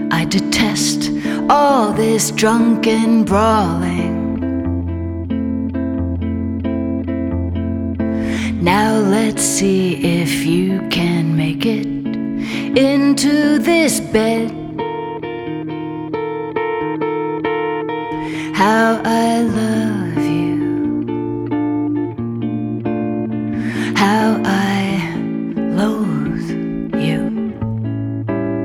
I detest all this drunken brawling. Now let's see if you can make it into this bed. How I love